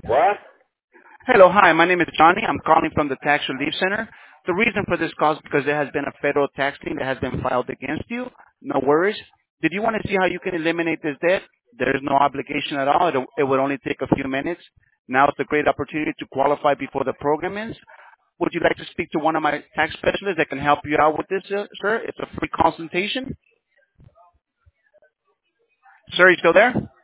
What? Hello, hi. My name is Johnny. I'm calling from the Tax Relief Center. The reason for this call is because there has been a federal tax lien that has been filed against you. No worries. Did you want to see how you can eliminate this debt? There is no obligation at all. It would only take a few minutes. Now it's a great opportunity to qualify before the program ends. Would you like to speak to one of my tax specialists that can help you out with this, sir? It's a free consultation. Sir, you still there?